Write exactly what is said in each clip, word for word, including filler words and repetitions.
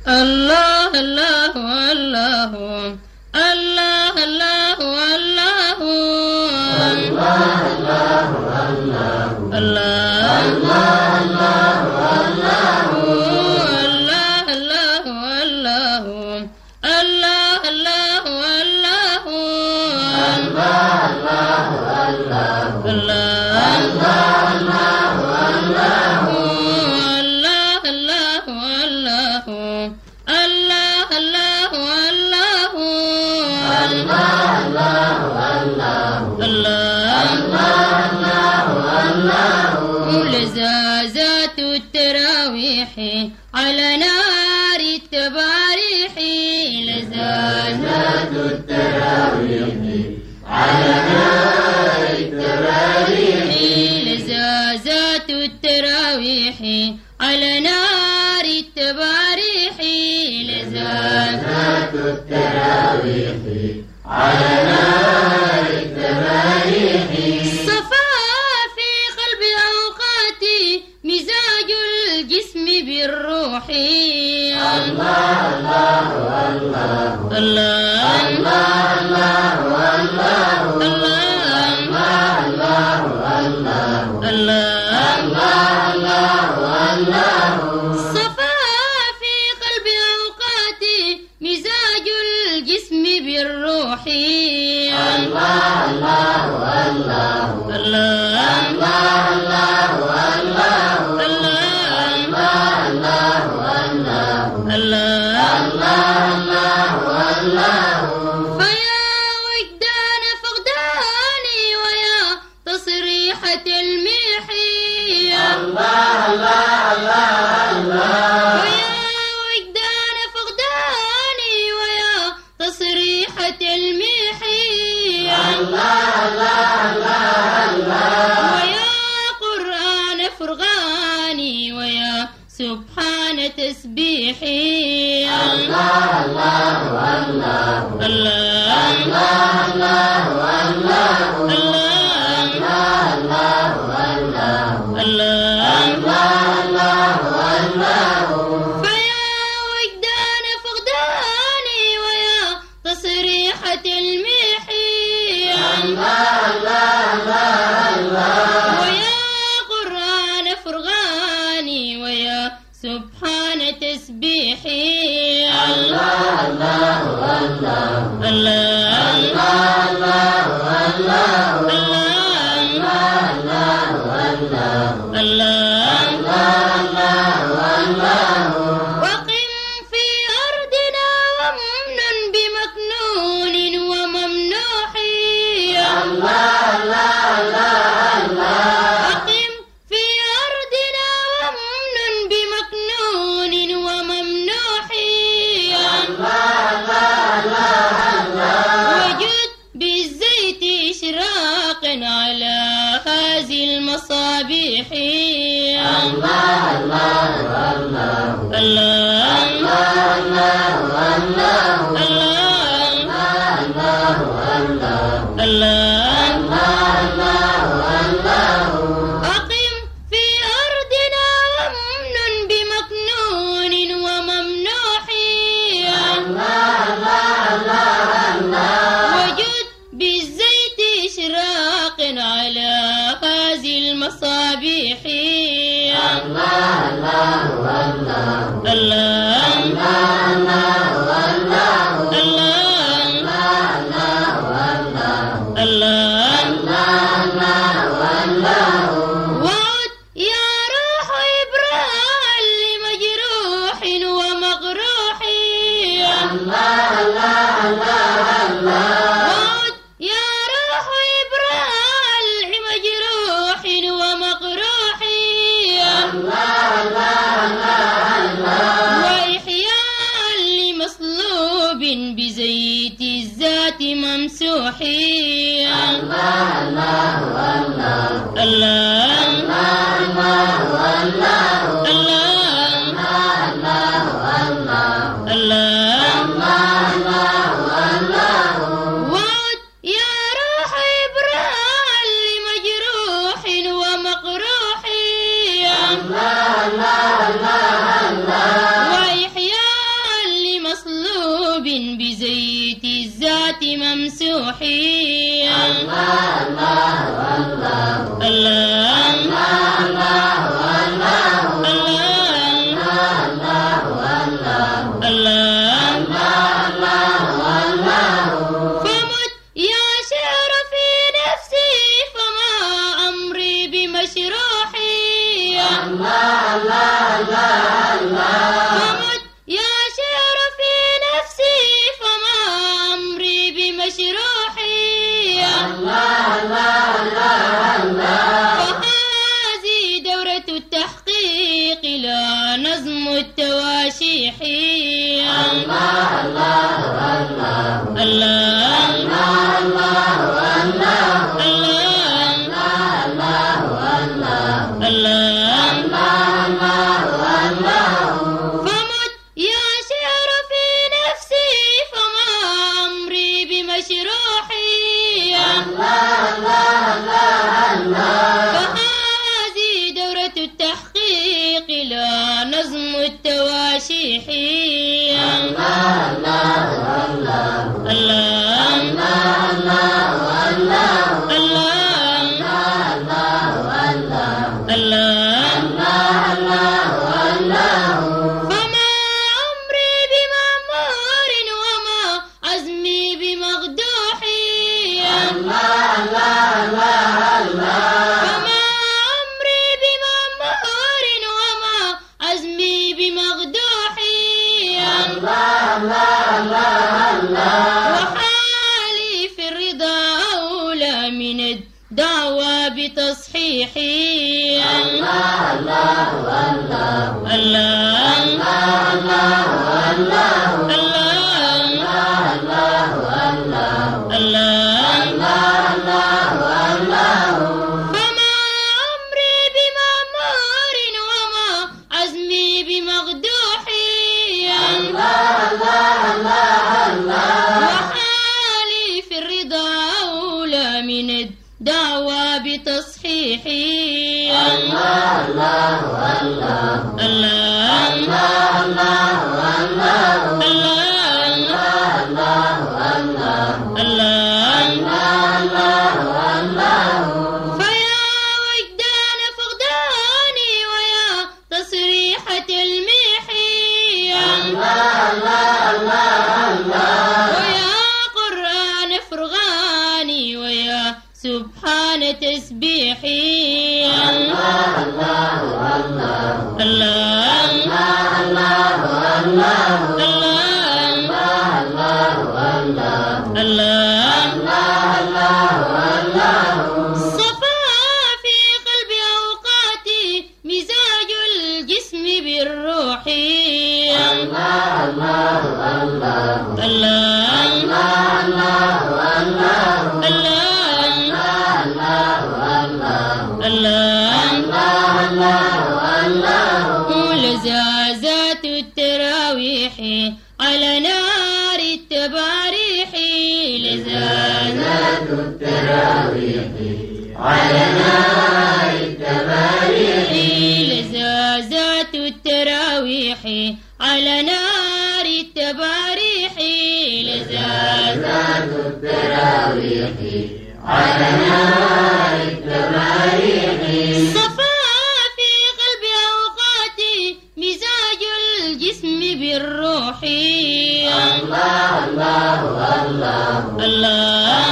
الله الله الله الله الله الله الله الله لزازات التراويح على نار التباريح لزازات التراويح على نار التباريح لزازات التراويح على نار التباريح لزازات التراويح على نار التباريح صفا في قلب أوقاتي مزاج الجسم بالروح الله الله الله الله الله الله الله الله صفا في قلب أوقاتي مزاج الجسم بالروح الله الله الله الله فيا وجدان فقداني ويا تصريحة الملح الله ويا وجدان فقداني ويا تصريحة الملح ويا قرآن فرغاني ويا سبحان تسبيحي الله الله الله الله الله الله فيا وجدان فقداني ويا تصريحة الملح ويا قرآن فرغاني ويا سبحان تسبيحي الله الله الله وقم في أرضنا ومن بمكنون وممنوح وقم في أرضنا ومن بمكنون وممنوح وجد بالزيت إشراق على هذه المصابيح الله الله الله أقم في أرضنا ومن بمكنون وممنوح وجد بالزيت إشراق على هذه المصابيح الله الله الله وعد يا روح إبراء لمجروح ومغروح وعد يا روح إبراء لمجروح ومغروح وإحياء لمصلوب بزيت الذات ممسوح الله الله الله وعد يا روح إبراء لمجروح ومقروح وإحياء ممسوحين. الله الله الله الله التواشيحي. الله الله الله الله الله الله الله الله. فمت يا شعر في نفسي فما أمري بمشروحي. فهذه دورة التحقيق لا نظم التواشيحي. الله الله الله وحالي في الرضا أولى من الدعوى بتصحيحي. الله الله الله الله فما أمري بمأمور وما عزمي بمغدوحي. وحالي في الرضا أولى من الدعوى بتصحيحي. الله الله الله فيا وجدان فقداني ويا تصريحة المحي. ويا قرآن فرغاني ويا سبحان تسبيحي. الله صفا في قلب أوقاتي مزاج الجسم بالروح. لزازات التراويح على نار التباريح. لزازات التراويح على نار التباريح. لزازات التراويح على نار التباريح. لزازات التراويح على نار التباريح. صفا في قلب أوقاتي مزاج الجسم بالروح. الله الله الله الله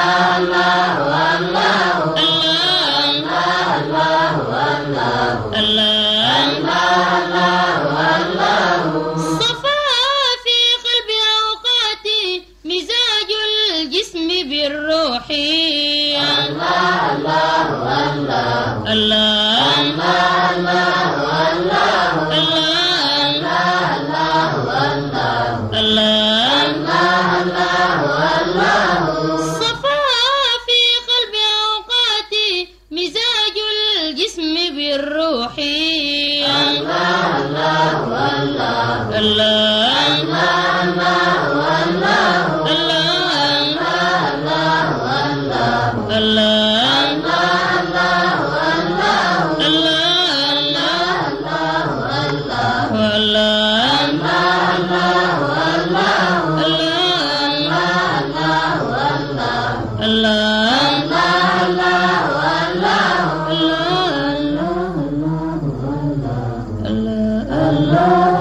صفا في قلب أوقاتي مزاج الجسم بالروح. صفا في قلب أوقاتي مزاج الجسم بالروح. الله الله الله الله الله الله الله الله الله